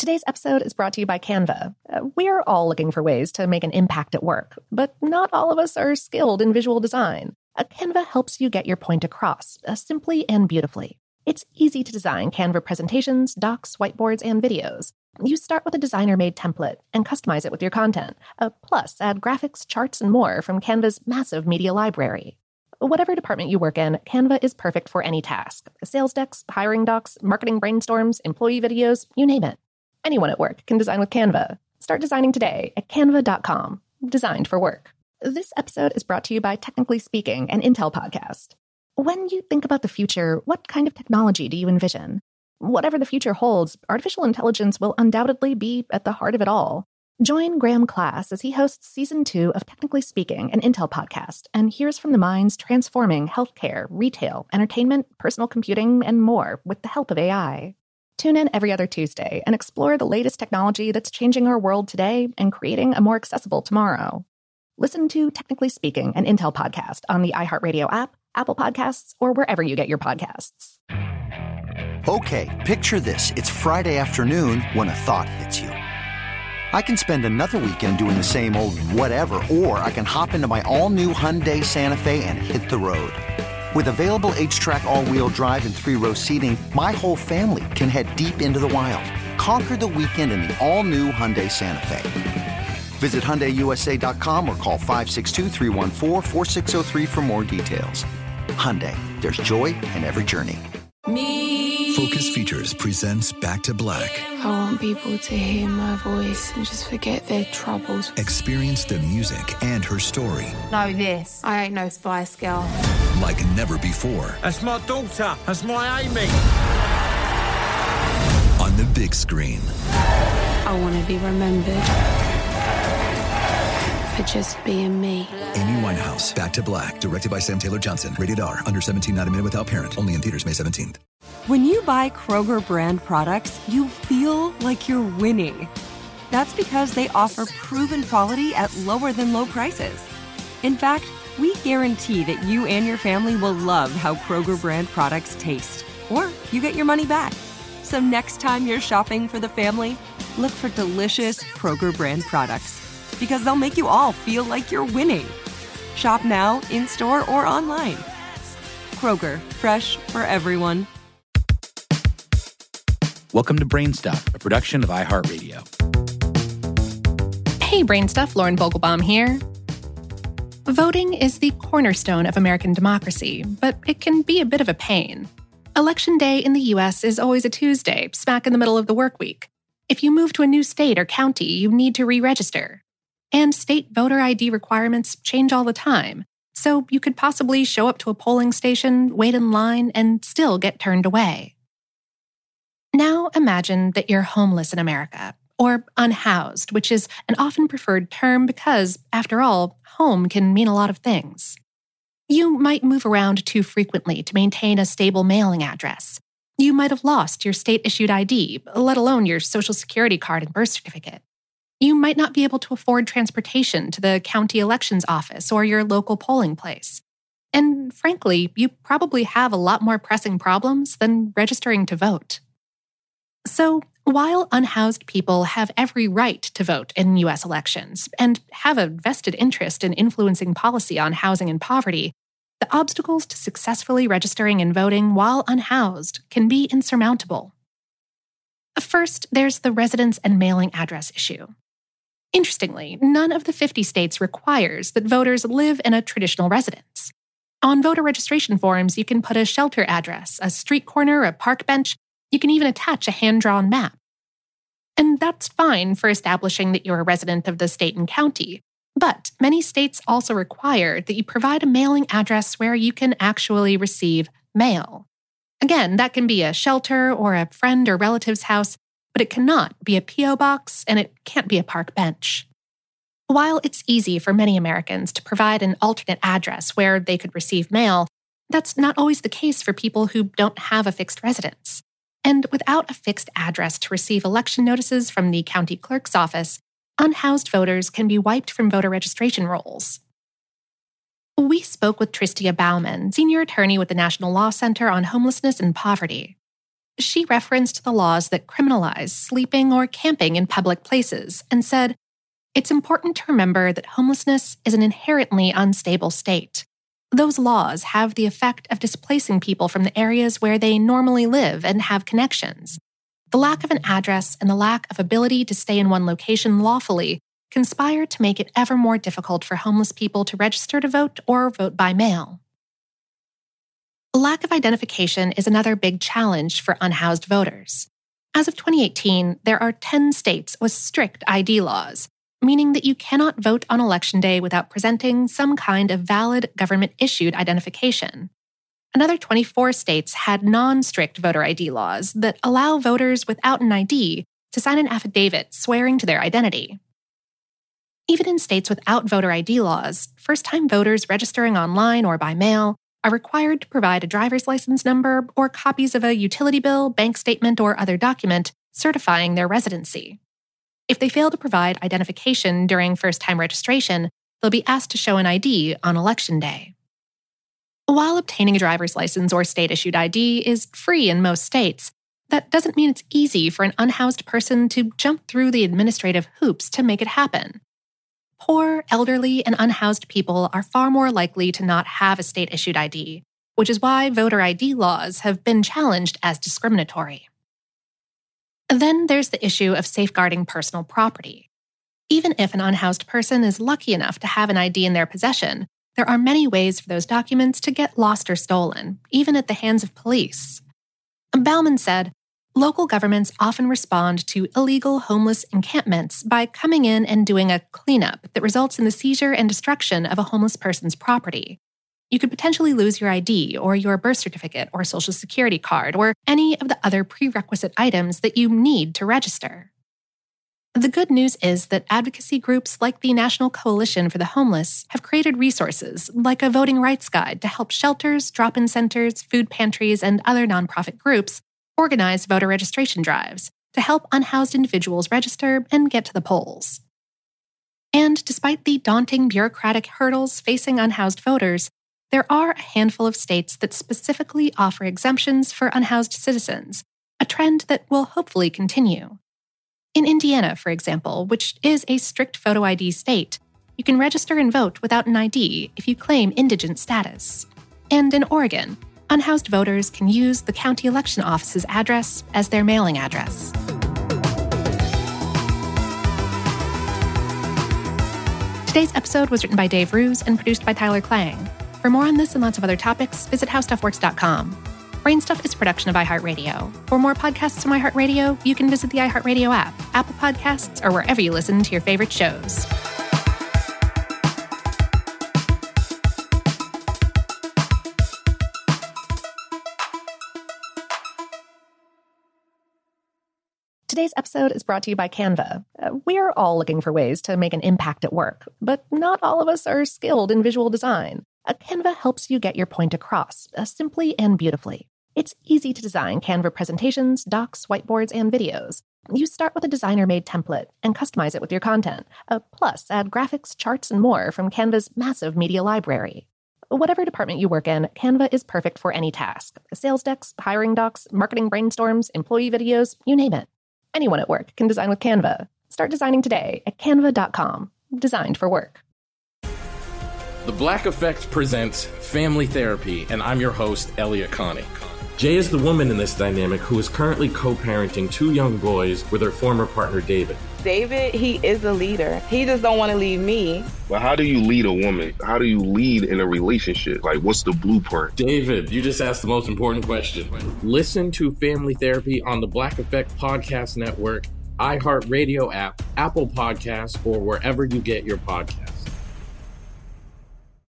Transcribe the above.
Today's episode is brought to you by Canva. We're all looking for ways to make an impact at work, but not all of us are skilled in visual design. Canva helps you get your point across, simply and beautifully. It's easy to design Canva presentations, docs, whiteboards, and videos. You start with a designer-made template and customize it with your content. Plus, add graphics, charts, and more from Canva's massive media library. Whatever department you work in, Canva is perfect for any task. Sales decks, hiring docs, marketing brainstorms, employee videos, you name it. Anyone at work can design with Canva. Start designing today at canva.com. Designed for work. This episode is brought to you by Technically Speaking, an Intel podcast. When you think about the future, what kind of technology do you envision? Whatever the future holds, artificial intelligence will undoubtedly be at the heart of it all. Join Graham Class as he hosts Season 2 of Technically Speaking, an Intel podcast, and hears from the minds transforming healthcare, retail, entertainment, personal computing, and more with the help of AI. Tune in every other Tuesday and explore the latest technology that's changing our world today and creating a more accessible tomorrow. Listen to Technically Speaking, an Intel podcast on the iHeartRadio app, Apple Podcasts, or wherever you get your podcasts. Okay, picture this. It's Friday afternoon when a thought hits you. I can spend another weekend doing the same old whatever, or I can hop into my all-new Hyundai Santa Fe and hit the road. With available H-Track all-wheel drive and 3-row seating, my whole family can head deep into the wild. Conquer the weekend in the all-new Hyundai Santa Fe. Visit HyundaiUSA.com or call 562-314-4603 for more details. Hyundai, there's joy in every journey. Focus Features presents Back to Black. I want people to hear my voice and just forget their troubles. Experience the music and her story. Know this, I ain't no Spice Girl. Like never before. That's my daughter. That's my Amy. On the big screen. I want to be remembered for just being me. Amy Winehouse, Back to Black, directed by Sam Taylor Johnson. Rated R, under 17, not a minute without parent. Only in theaters May 17th. When you buy Kroger brand products, you feel like you're winning. That's because they offer proven quality at lower than low prices. In fact, we guarantee that you and your family will love how Kroger brand products taste, or you get your money back. So next time you're shopping for the family, look for delicious Kroger brand products, because they'll make you all feel like you're winning. Shop now, in-store, or online. Kroger, fresh for everyone. Welcome to Brainstuff, a production of iHeartRadio. Hey, Brainstuff, Lauren Vogelbaum here. Voting is the cornerstone of American democracy, but it can be a bit of a pain. Election day in the U.S. is always a Tuesday, smack in the middle of the work week. If you move to a new state or county, you need to re-register. And state voter ID requirements change all the time, so you could possibly show up to a polling station, wait in line, and still get turned away. Now imagine that you're homeless in America, or unhoused, which is an often preferred term because, after all, home can mean a lot of things. You might move around too frequently to maintain a stable mailing address. You might have lost your state-issued ID, let alone your Social Security card and birth certificate. You might not be able to afford transportation to the county elections office or your local polling place. And frankly, you probably have a lot more pressing problems than registering to vote. So, while unhoused people have every right to vote in U.S. elections and have a vested interest in influencing policy on housing and poverty, the obstacles to successfully registering and voting while unhoused can be insurmountable. First, there's the residence and mailing address issue. Interestingly, none of the 50 states requires that voters live in a traditional residence. On voter registration forms, you can put a shelter address, a street corner, a park bench. You can even attach a hand-drawn map. And that's fine for establishing that you're a resident of the state and county. But many states also require that you provide a mailing address where you can actually receive mail. Again, that can be a shelter or a friend or relative's house, but it cannot be a P.O. box and it can't be a park bench. While it's easy for many Americans to provide an alternate address where they could receive mail, that's not always the case for people who don't have a fixed residence. And without a fixed address to receive election notices from the county clerk's office, unhoused voters can be wiped from voter registration rolls. We spoke with Tristia Bauman, senior attorney with the National Law Center on Homelessness and Poverty. She referenced the laws that criminalize sleeping or camping in public places and said, "It's important to remember that homelessness is an inherently unstable state. Those laws have the effect of displacing people from the areas where they normally live and have connections. The lack of an address and the lack of ability to stay in one location lawfully conspire to make it ever more difficult for homeless people to register to vote or vote by mail." A lack of identification is another big challenge for unhoused voters. As of 2018, there are 10 states with strict ID laws, meaning that you cannot vote on Election Day without presenting some kind of valid government-issued identification. Another 24 states had non-strict voter ID laws that allow voters without an ID to sign an affidavit swearing to their identity. Even in states without voter ID laws, first-time voters registering online or by mail are required to provide a driver's license number or copies of a utility bill, bank statement, or other document certifying their residency. If they fail to provide identification during first-time registration, they'll be asked to show an ID on Election Day. While obtaining a driver's license or state-issued ID is free in most states, that doesn't mean it's easy for an unhoused person to jump through the administrative hoops to make it happen. Poor, elderly, and unhoused people are far more likely to not have a state-issued ID, which is why voter ID laws have been challenged as discriminatory. Then there's the issue of safeguarding personal property. Even if an unhoused person is lucky enough to have an ID in their possession, there are many ways for those documents to get lost or stolen, even at the hands of police. Bauman said, "Local governments often respond to illegal homeless encampments by coming in and doing a cleanup that results in the seizure and destruction of a homeless person's property. You could potentially lose your ID or your birth certificate or social security card or any of the other prerequisite items that you need to register." The good news is that advocacy groups like the National Coalition for the Homeless have created resources like a voting rights guide to help shelters, drop-in centers, food pantries, and other nonprofit groups organize voter registration drives to help unhoused individuals register and get to the polls. And despite the daunting bureaucratic hurdles facing unhoused voters, there are a handful of states that specifically offer exemptions for unhoused citizens, a trend that will hopefully continue. In Indiana, for example, which is a strict photo ID state, you can register and vote without an ID if you claim indigent status. And in Oregon, unhoused voters can use the county election office's address as their mailing address. Today's episode was written by Dave Roos and produced by Tyler Klang. For more on this and lots of other topics, visit howstuffworks.com. Brainstuff is a production of iHeartRadio. For more podcasts from iHeartRadio, you can visit the iHeartRadio app, Apple Podcasts, or wherever you listen to your favorite shows. Today's episode is brought to you by Canva. We're all looking for ways to make an impact at work, but not all of us are skilled in visual design. Canva helps you get your point across, simply and beautifully. It's easy to design Canva presentations, docs, whiteboards, and videos. You start with a designer-made template and customize it with your content. Plus, add graphics, charts, and more from Canva's massive media library. Whatever department you work in, Canva is perfect for any task. Sales decks, hiring docs, marketing brainstorms, employee videos, you name it. Anyone at work can design with Canva. Start designing today at canva.com. Designed for work. The Black Effect presents Family Therapy, and I'm your host, Elliot Connie. Jay is the woman in this dynamic who is currently co-parenting 2 young boys with her former partner, David. David, he is a leader. He just don't want to leave me. But how do you lead a woman? How do you lead in a relationship? Like, what's the blueprint? David, you just asked the most important question. Listen to Family Therapy on the Black Effect Podcast Network, iHeartRadio app, Apple Podcasts, or wherever you get your podcasts.